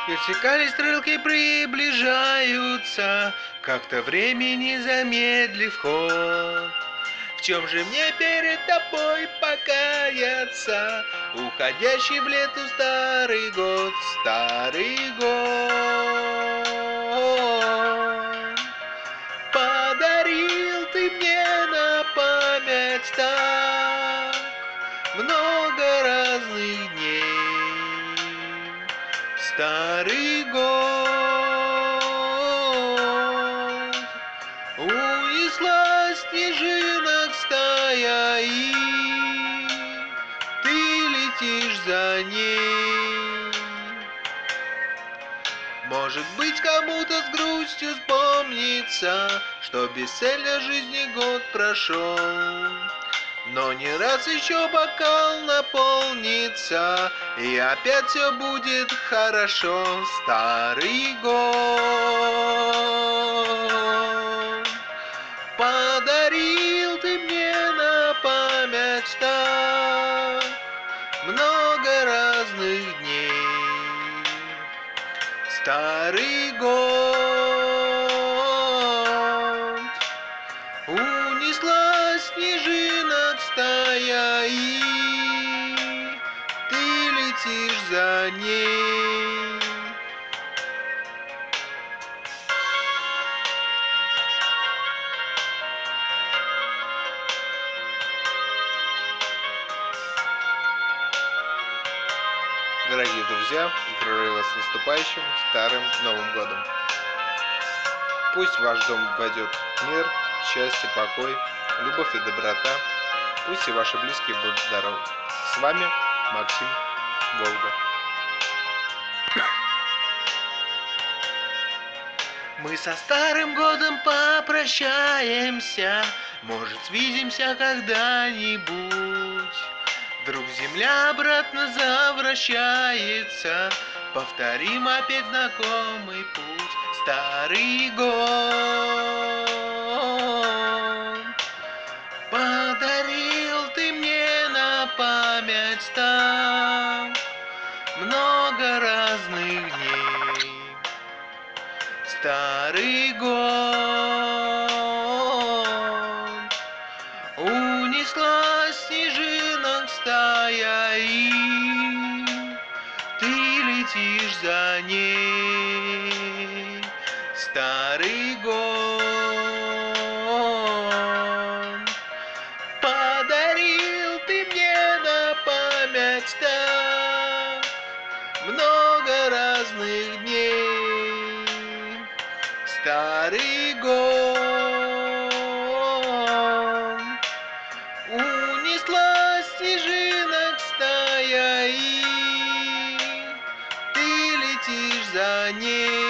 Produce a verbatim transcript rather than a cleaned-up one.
Вертикали стрелки приближаются, как-то времени замедлив ход. В чем же мне перед тобой покаяться, уходящий в лету старый год, старый год? Подарил ты мне на память так много разных дней. Старый год, унесла снежинок стая, и ты летишь за ней. Может быть, кому-то с грустью вспомнится, что бесцельно жизни год прошел. Но не раз еще бокал наполнится, и опять все будет хорошо. Старый год, подарил ты мне на память так много разных дней. Старый год, унесла снежинок стая, и ты летишь за ней. Дорогие друзья, поздравляю вас с наступающим Старым Новым Годом. Пусть в ваш дом войдет мир, счастье, покой, любовь и доброта. Пусть и ваши близкие будут здоровы. С вами Максим Волга. Мы со Старым Годом попрощаемся, может, свидимся когда-нибудь. Вдруг земля обратно завращается, повторим опять знакомый путь. Старый год, подарил ты мне на память так много разных дней. Старый год, унесла снежинок стая, и ты летишь за ней. Старый год, подарил ты мне на память так много разных дней. Старый год, унесла снежинок стая, и ты летишь за ней.